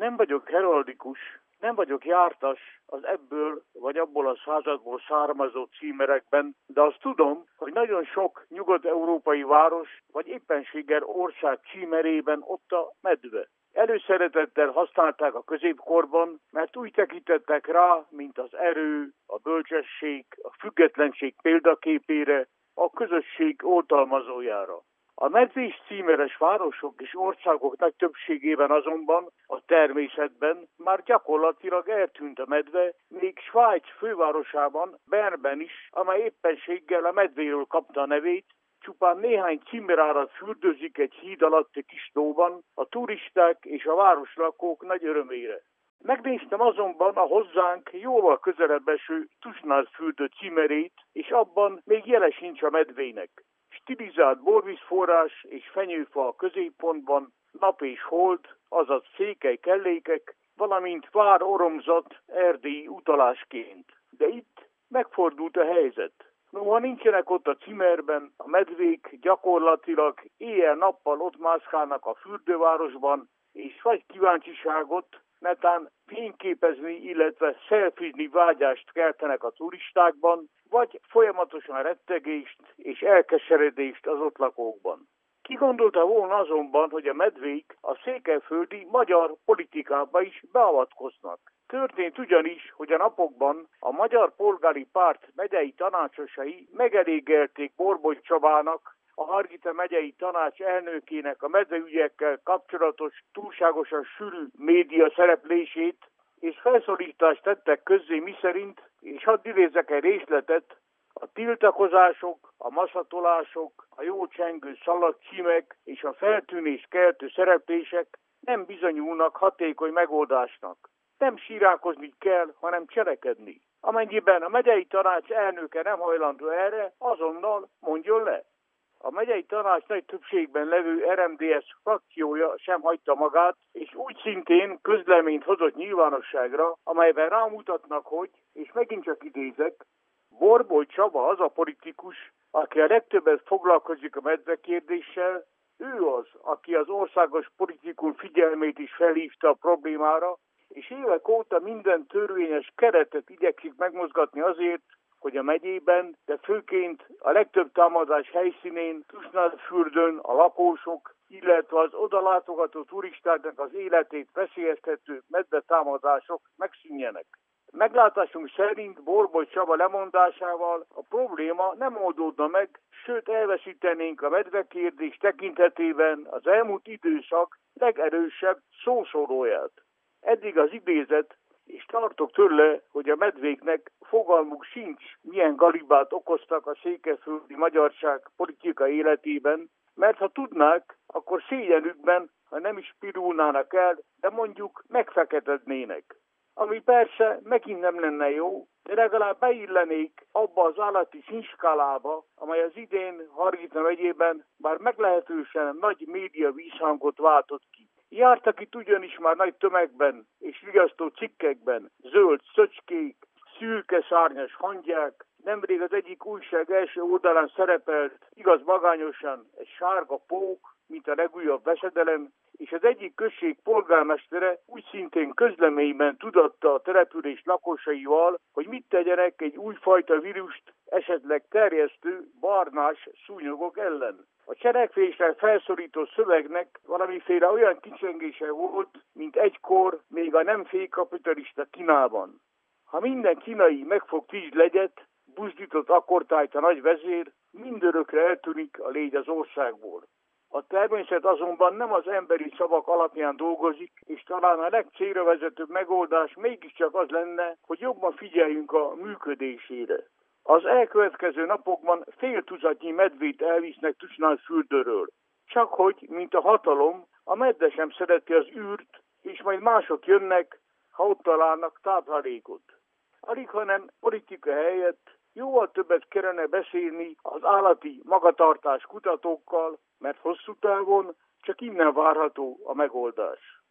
Nem vagyok heraldikus, nem vagyok jártas az ebből vagy abból a századból származó címerekben, de azt tudom, hogy nagyon sok nyugat-európai város vagy éppenséggel ország címerében ott a medve. Előszeretettel használták a középkorban, mert úgy tekintettek rá, mint az erő, a bölcsesség, a függetlenség példaképére, a közösség oltalmazójára. A medvés címeres városok és országok nagy többségében azonban a természetben már gyakorlatilag eltűnt a medve, még Svájc fővárosában, Bernben is, amely éppenséggel a medvéről kapta a nevét, csupán néhány címerárat fürdőzik egy híd alatti kis tóban a turisták és a városlakók nagy örömére. Megnéztem azonban a hozzánk jóval közelebb eső Tusnád fürdő címerét, és abban még jele sincs a medvének. Stilizált borvízforrás és fenyőfa a középpontban, nap és hold, azaz székely kellékek, valamint vár oromzat erdélyi utalásként. De itt megfordult a helyzet. Noha nincsenek ott a címerben, a medvék gyakorlatilag éjjel-nappal ott mászkálnak a fürdővárosban, és vagy kíváncsiságot, netán fényképezni, illetve szelfizni vágyást keltenek a turistákban, vagy folyamatosan rettegést és elkeseredést az ott lakókban. Ki gondolta volna azonban, hogy a medvék a székelyföldi magyar politikába is beavatkoznak. Történt ugyanis, hogy a napokban a Magyar Polgári Párt megyei tanácsosai megelégelték Borbony Csabának, a Hargita megyei tanács elnökének a medveügyekkel kapcsolatos túlságosan sűrű média szereplését, és felszólítást tettek közzé miszerint, és hadd idézzek egy részletet, a tiltakozások, a maszatolások, a jó csengő szalagcímek és a feltűnés keltő szereplések nem bizonyulnak hatékony megoldásnak. Nem sírákozni kell, hanem cselekedni. Amennyiben a megyei tanács elnöke nem hajlandó erre, azonnal mondjon le. A megyei tanács nagy többségben levő RMDS frakciója sem hagyta magát, és úgy szintén közleményt hozott nyilvánosságra, amelyben rámutatnak, hogy, és megint csak idézek, Borbony Csaba az a politikus, aki a legtöbbet foglalkozik a medvekérdéssel, ő az, aki az országos politikum figyelmét is felhívta a problémára, és évek óta minden törvényes keretet igyekszik megmozgatni azért, hogy a megyében, de főként a legtöbb támadás helyszínén, Tusnádfürdőn a lakósok, illetve az oda látogató turistáknak az életét veszélyeztető medvetámadások megszűnjenek. Meglátásunk szerint Borbony Csaba lemondásával a probléma nem oldódna meg, sőt elveszítenénk a medvekérdés tekintetében az elmúlt időszak legerősebb szószólóját. Eddig az idézet, és tartok tőle, hogy a medvéknek fogalmuk sincs, milyen galibát okoztak a székelyföldi magyarság politikai életében, mert ha tudnák, akkor szégyenükben, ha nem is pirulnának el, de mondjuk megfeketednének. Ami persze megint nem lenne jó, de legalább beillenék abba az állati színskálába, amely az idén Hargita megyében bár meglehetősen nagy média vízhangot váltott ki. Jártak itt ugyanis már nagy tömegben és vigasztó cikkekben zöld szöcskék, szürke szárnyas hangyák, nemrég az egyik újság első oldalán szerepelt igaz magányosan egy sárga pók, mint a legújabb veszedelem, és az egyik község polgármestere úgy szintén közleményben tudatta a település lakosaival, hogy mit tegyenek egy újfajta vírust esetleg terjesztő barnás szúnyogok ellen. A cselekvésre felszólító szövegnek valamiféle olyan kicsengése volt, mint egykor még a nem félkapitalista Kínában. Ha minden kínai megfog 10 legyet, buzdított akkortájt a nagy vezér, mindörökre eltűnik a légy az országból. A természet azonban nem az emberi szavak alapján dolgozik, és talán a legcélra vezetőbb megoldás mégiscsak az lenne, hogy jobban figyeljünk a működésére. Az elkövetkező napokban fél tucatnyi medvét elvisznek Tusnádfürdőről. Csak hogy, mint a hatalom, a medve sem szereti az űrt, és majd mások jönnek, ha ott találnak táplálékot. Alig, hanem politika helyett jóval többet kellene beszélni az állati magatartás kutatókkal, mert hosszú távon csak innen várható a megoldás.